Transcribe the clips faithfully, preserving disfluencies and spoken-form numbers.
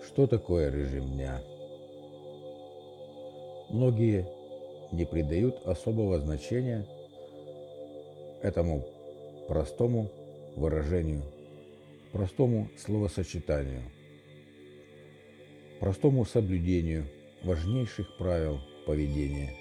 Что такое режим дня? Многие не придают особого значения этому простому выражению, простому словосочетанию, простому соблюдению важнейших правил поведения.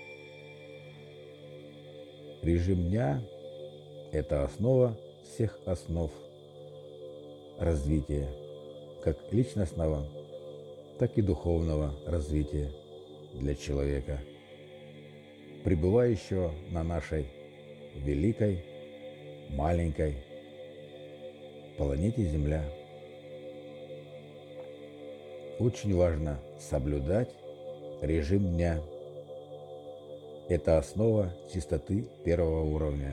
Режим дня– это основа всех основ развития, как личностного, так и духовного развития для человека, пребывающего на нашей великой, маленькой планете Земля. Очень важно соблюдать режим дня. Это основа чистоты первого уровня.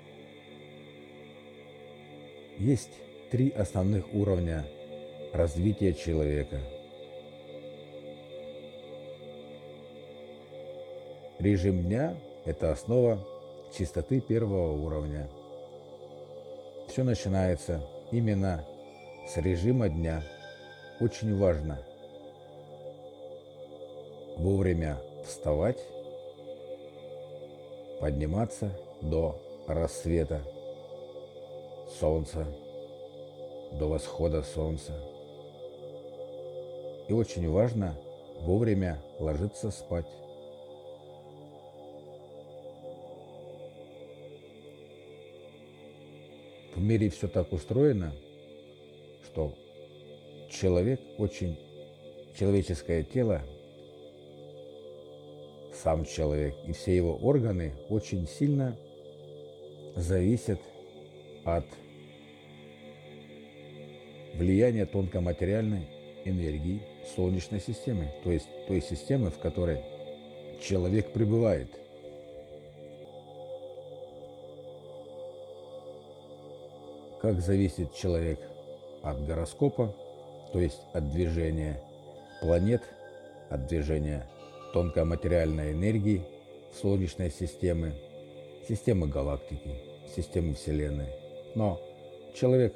Есть три основных уровня развития человека. Режим дня – это основа чистоты первого уровня. Все начинается именно с режима дня. Очень важно вовремя вставать, подниматься до рассвета солнца, до восхода солнца. И очень важно вовремя ложиться спать. В мире все так устроено, что человек очень, человеческое тело, сам человек и все его органы очень сильно зависят от влияния тонкоматериальной энергии Солнечной системы, то есть той системы, в которой человек пребывает. Как зависит человек от гороскопа, то есть от движения планет, от движения тонкоматериальной энергии Солнечной системы, системы галактики, системы Вселенной. Но человек,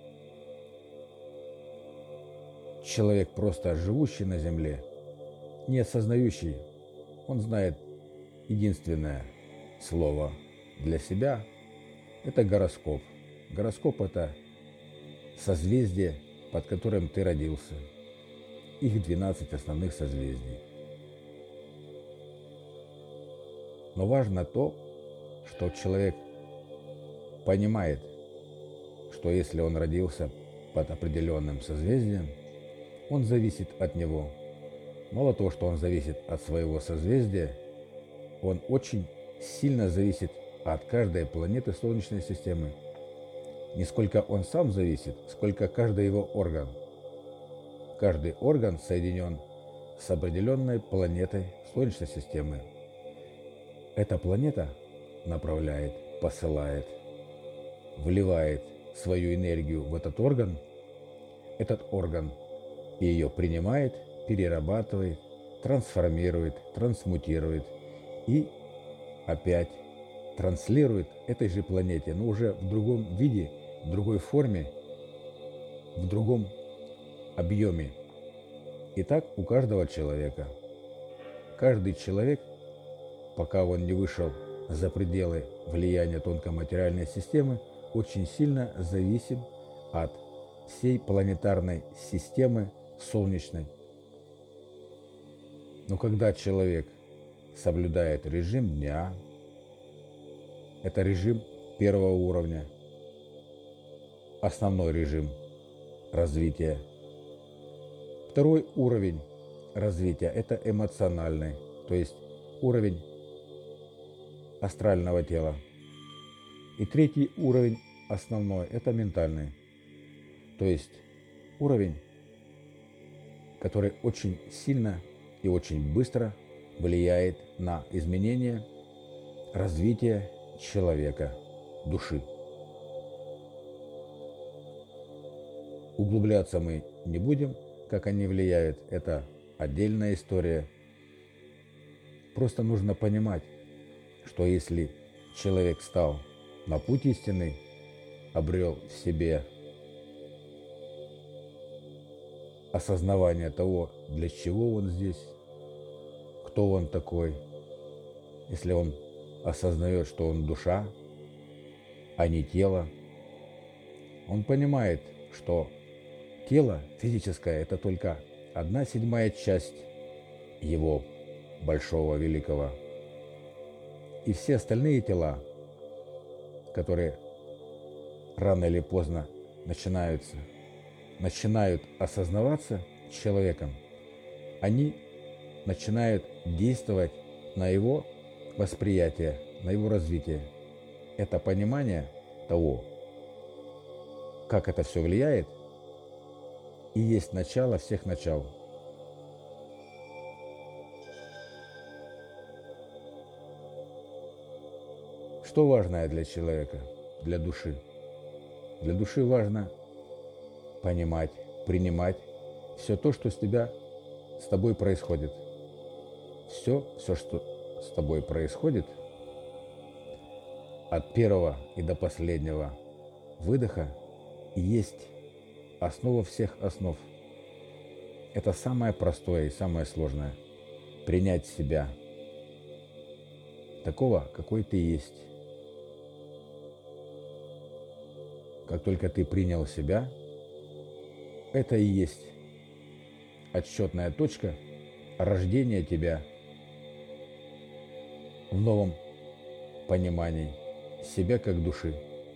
человек просто живущий на Земле, не осознающий, он знает единственное слово для себя – это гороскоп. Гороскоп – это созвездие, под которым ты родился. Их двенадцать основных созвездий. Но важно то, что человек понимает, что если он родился под определенным созвездием, он зависит от него. Мало того, что он зависит от своего созвездия, он очень сильно зависит от каждой планеты Солнечной системы. Не сколько он сам зависит, сколько каждый его орган. Каждый орган соединен с определенной планетой Солнечной системы. Эта планета направляет, посылает, вливает свою энергию в этот орган. Этот орган ее принимает, перерабатывает, трансформирует, трансмутирует и опять транслирует этой же планете, но уже в другом виде, в другой форме, в другом объеме. И так у каждого человека. Каждый человек, пока он не вышел за пределы влияния тонкоматериальной системы, очень сильно зависим от всей планетарной системы Солнечной. Но когда человек соблюдает режим дня, это режим первого уровня, основной режим развития. Второй уровень развития – это эмоциональный, то есть уровень астрального тела. И третий уровень основной – это ментальный, то есть уровень, который очень сильно и очень быстро влияет на изменение развития человека, души. Углубляться мы не будем, как они влияют, это отдельная история. Просто нужно понимать, что если человек стал на путь истинный, обрел в себе осознавание того, для чего он здесь, кто он такой. Если он осознает, что он душа, а не тело, он понимает, что тело физическое — это только одна седьмая часть его большого, великого. И все остальные тела, которые рано или поздно начинаются, начинают осознаваться человеком, они начинают действовать на его восприятие, на его развитие. Это понимание того, как это все влияет, и есть начало всех начал. Что важное для человека, для души? Для души важно понимать, принимать все то, что с тебя, с тобой происходит. Все, все, что с тобой происходит, от первого и до последнего выдоха, есть основа всех основ. Это самое простое и самое сложное. Принять себя такого, какой ты есть. Как только ты принял себя, это и есть отсчетная точка рождения тебя в новом понимании себя как души.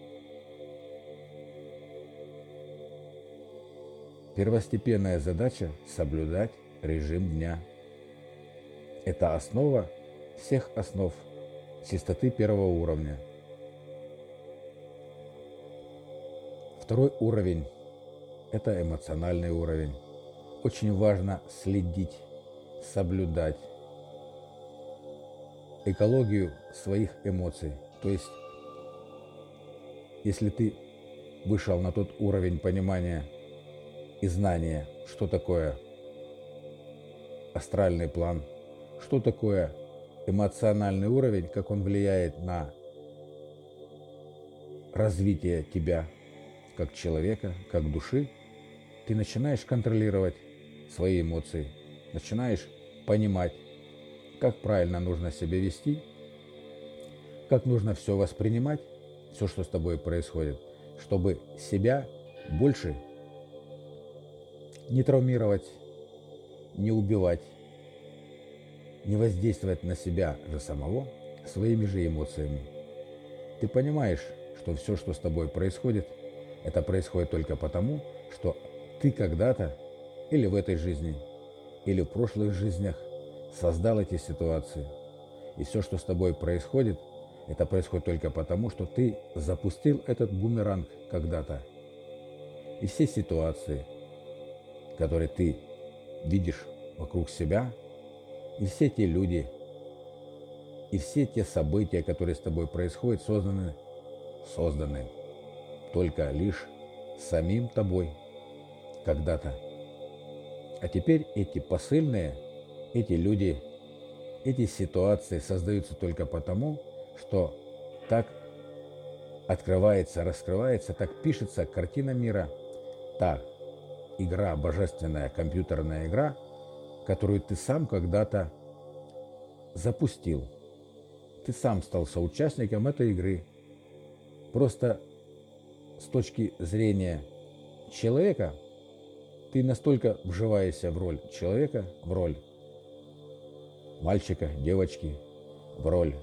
Первостепенная задача — соблюдать режим дня. Это основа всех основ чистоты первого уровня. Второй уровень — это эмоциональный уровень. Очень важно следить, соблюдать экологию своих эмоций. То есть, если ты вышел на тот уровень понимания и знания, что такое астральный план, что такое эмоциональный уровень, как он влияет на развитие тебя как человека, как души, ты начинаешь контролировать свои эмоции, начинаешь понимать, как правильно нужно себя вести, как нужно все воспринимать, все, что с тобой происходит, чтобы себя больше не травмировать, не убивать, не воздействовать на себя же самого своими же эмоциями. Ты понимаешь, что все, что с тобой происходит, это происходит только потому, что ты когда-то или в этой жизни, или в прошлых жизнях создал эти ситуации. И все, что с тобой происходит, это происходит только потому, что ты запустил этот бумеранг когда-то. И все ситуации, которые ты видишь вокруг себя, и все те люди, и все те события, которые с тобой происходят, созданы, созданы только лишь самим тобой когда-то. А теперь эти посыльные, эти люди, эти ситуации создаются только потому, что так открывается, раскрывается, так пишется картина мира, та игра, божественная компьютерная игра, которую ты сам когда-то запустил. Ты сам стал соучастником этой игры. Просто с точки зрения человека ты настолько вживаешься в роль человека, в роль мальчика, девочки, в роль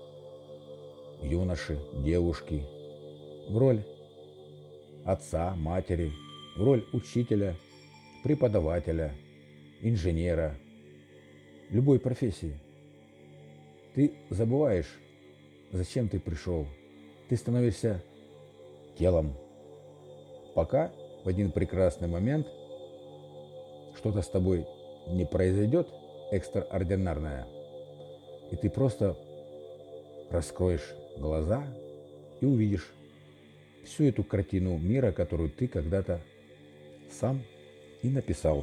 юноши, девушки, в роль отца, матери, в роль учителя, преподавателя, инженера, любой профессии. Ты забываешь, зачем ты пришел. Ты становишься телом, пока в один прекрасный момент что-то с тобой не произойдет экстраординарное, и ты просто раскроешь глаза и увидишь всю эту картину мира, которую ты когда-то сам и написал.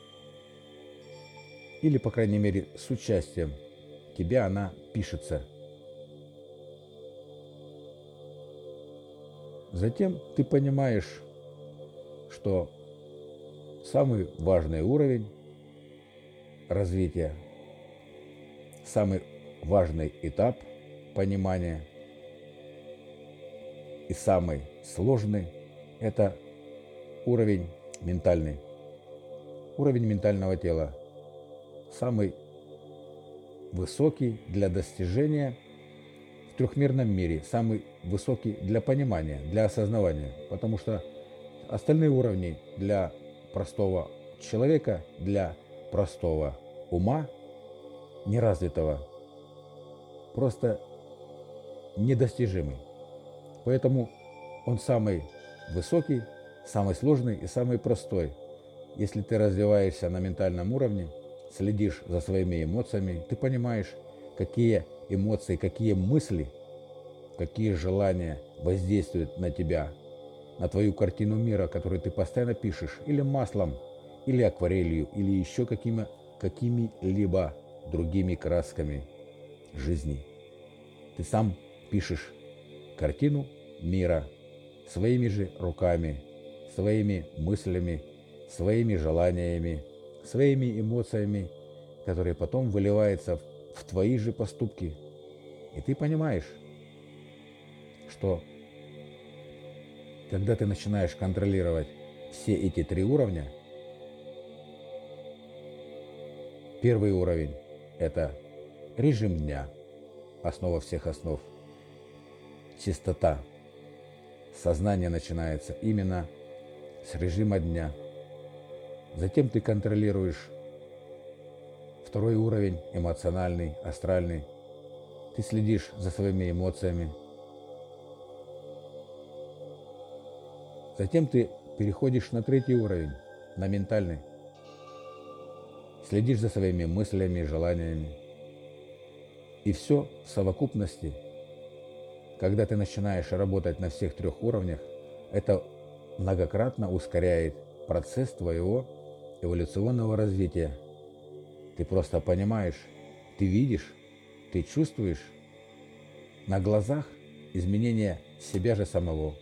Или, по крайней мере, с участием тебя она пишется. Затем ты понимаешь, что самый важный уровень развития, самый важный этап понимания и самый сложный — это уровень ментальный, уровень ментального тела, самый высокий для достижения в трехмерном мире, самый высокий для понимания, для осознавания, потому что остальные уровни для простого человека, для простого ума, неразвитого, просто недостижимый. Поэтому он самый высокий, самый сложный и самый простой. Если ты развиваешься на ментальном уровне, следишь за своими эмоциями, ты понимаешь, какие эмоции, какие мысли, какие желания воздействуют на тебя, на твою картину мира, которую ты постоянно пишешь, или маслом, или акварелью, или еще какими, какими-либо другими красками жизни. Ты сам пишешь картину мира своими же руками, своими мыслями, своими желаниями, своими эмоциями, которые потом выливаются в твои же поступки. И ты понимаешь, что когда ты начинаешь контролировать все эти три уровня, первый уровень — это режим дня, основа всех основ, чистота. Сознание начинается именно с режима дня. Затем ты контролируешь второй уровень, эмоциональный, астральный. Ты следишь за своими эмоциями. Затем ты переходишь на третий уровень, на ментальный. Следишь за своими мыслями, желаниями. И все в совокупности, когда ты начинаешь работать на всех трех уровнях, это многократно ускоряет процесс твоего эволюционного развития. Ты просто понимаешь, ты видишь, ты чувствуешь на глазах изменения себя же самого.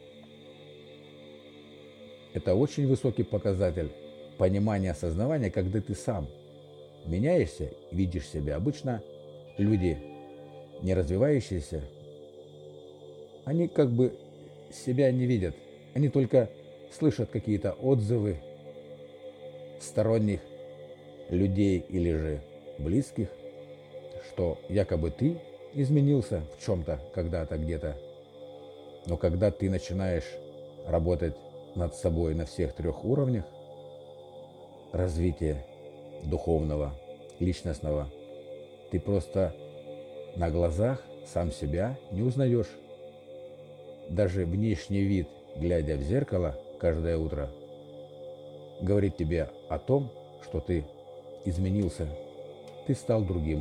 Это очень высокий показатель понимания, осознавания, когда ты сам меняешься, видишь себя. Обычно люди, не развивающиеся, они как бы себя не видят. Они только слышат какие-то отзывы сторонних людей или же близких, что якобы ты изменился в чем-то когда-то, где-то. Но когда ты начинаешь работать над собой на всех трех уровнях развития духовного, личностного, ты просто на глазах сам себя не узнаешь. Даже внешний вид, глядя в зеркало каждое утро, говорит тебе о том, что ты изменился, ты стал другим.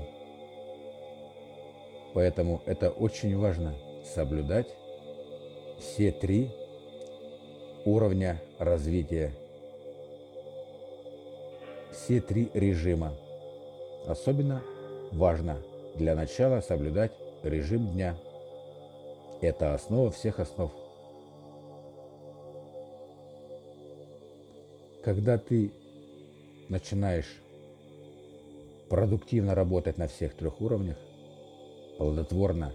Поэтому это очень важно соблюдать все три уровня развития, все три режима. Особенно важно для начала соблюдать режим дня. Это основа всех основ. Когда ты начинаешь продуктивно работать на всех трех уровнях, плодотворно,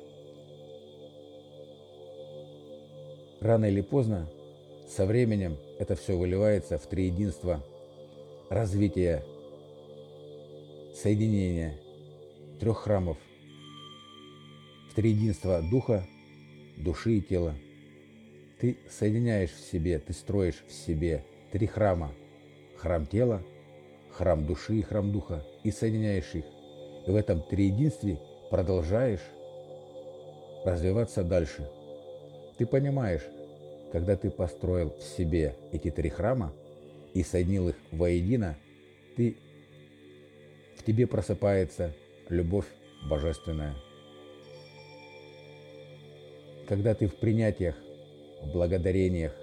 рано или поздно, со временем это все выливается в триединство развития, соединения трех храмов, в триединство духа, души и тела. Ты соединяешь в себе, ты строишь в себе три храма. Храм тела, храм души и храм духа. И соединяешь их. И в этом триединстве продолжаешь развиваться дальше. Ты понимаешь, когда ты построил в себе эти три храма и соединил их воедино, ты, в тебе просыпается любовь божественная. Когда ты в принятиях, в благодарениях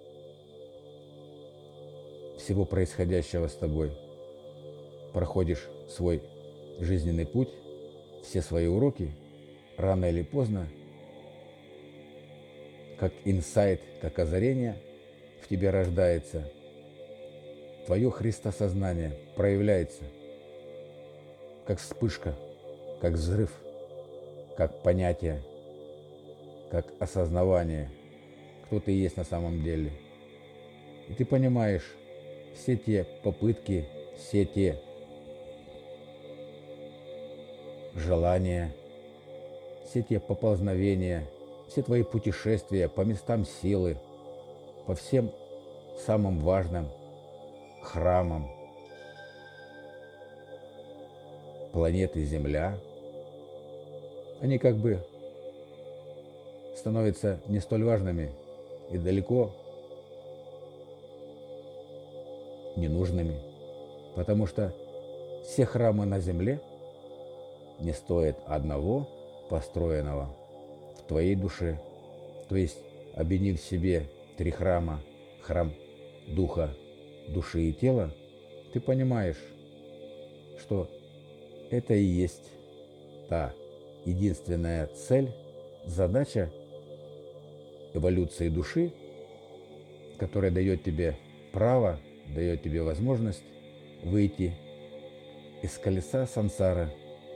всего происходящего с тобой проходишь свой жизненный путь, все свои уроки, рано или поздно, как инсайт, как озарение, в тебе рождается твое христосознание проявляется как вспышка, как взрыв, как понятие, как осознавание, кто ты есть на самом деле. И ты понимаешь все те попытки, все те желания, все те поползновения, все твои путешествия по местам силы, по всем самым важным храмам планеты Земля, они как бы становятся не столь важными и далеко ненужными, потому что все храмы на Земле не стоят одного построенного в твоей душе. То есть, объединив в себе три храма, храм духа, души и тела, ты понимаешь, что это и есть та единственная цель, задача эволюции души, которая дает тебе право, дает тебе возможность выйти из колеса сансары.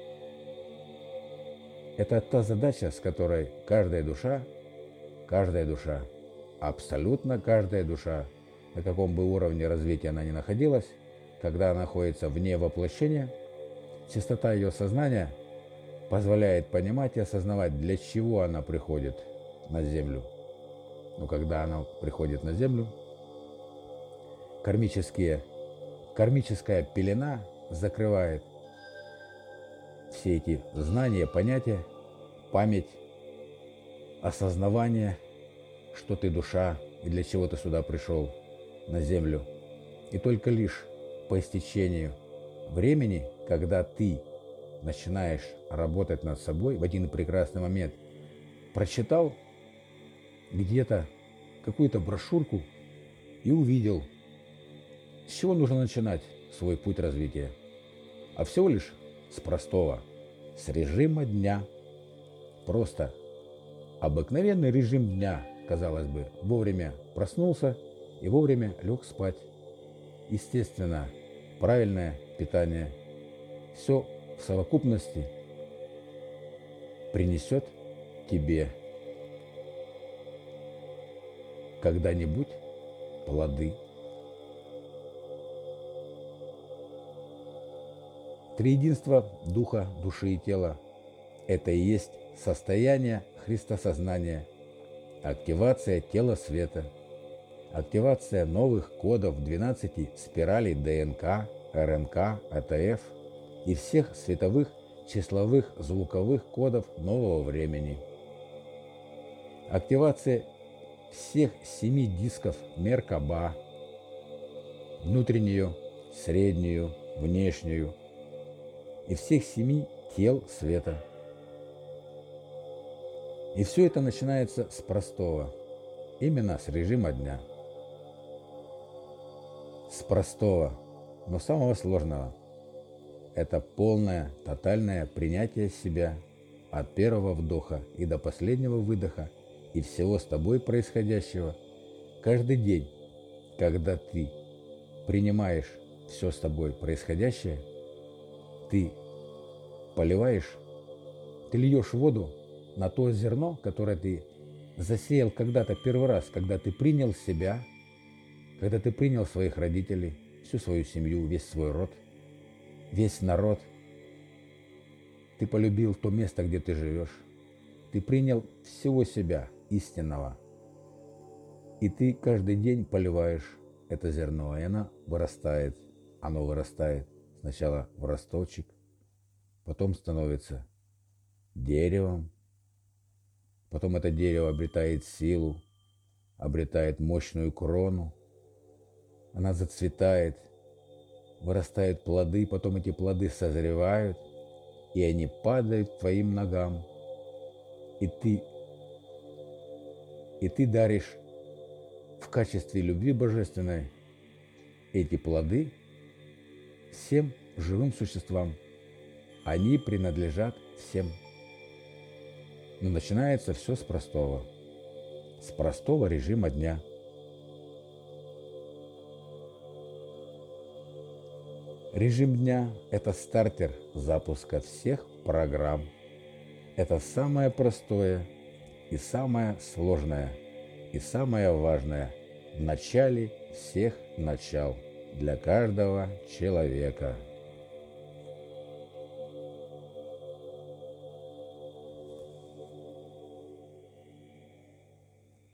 Это та задача, с которой каждая душа, каждая душа, абсолютно каждая душа, на каком бы уровне развития она ни находилась, когда она находится вне воплощения, чистота ее сознания позволяет понимать и осознавать, для чего она приходит на Землю. Но когда она приходит на Землю, кармические, кармическая пелена закрывает все эти знания, понятия, память, осознавание, что ты душа и для чего ты сюда пришел на Землю. И только лишь по истечению времени, когда ты начинаешь работать над собой, в один прекрасный момент прочитал где-то какую-то брошюрку и увидел, с чего нужно начинать свой путь развития. А всего лишь с простого, с режима дня. Просто обыкновенный режим дня, казалось бы, вовремя проснулся и вовремя лег спать. Естественно, правильное питание. Все в совокупности принесет тебе когда-нибудь плоды. Триединство духа, души и тела – это и есть состояние христосознания, активация тела света, активация новых кодов двенадцати спиралей ДНК, РНК, АТФ и всех световых, числовых, звуковых кодов нового времени. Активация всех семи дисков Меркаба, внутреннюю, среднюю, внешнюю и всех семи тел света. И все это начинается с простого, именно с режима дня. С простого, но самого сложного. Это полное, тотальное принятие себя от первого вдоха и до последнего выдоха и всего с тобой происходящего. Каждый день, когда ты принимаешь все с тобой происходящее, ты поливаешь, ты льешь воду на то зерно, которое ты засеял когда-то первый раз, когда ты принял себя, когда ты принял своих родителей, всю свою семью, весь свой род, весь народ. Ты полюбил то место, где ты живешь. Ты принял всего себя, истинного. И ты каждый день поливаешь это зерно, и оно вырастает. Оно вырастает сначала в росточек, потом становится деревом, потом это дерево обретает силу, обретает мощную крону, она зацветает, вырастают плоды, потом эти плоды созревают, и они падают к твоим ногам, и ты, и ты даришь в качестве любви божественной эти плоды всем живым существам. Они принадлежат всем. Но начинается все с простого. С простого режима дня. Режим дня – это стартер запуска всех программ. Это самое простое и самое сложное, и самое важное в начале всех начал для каждого человека.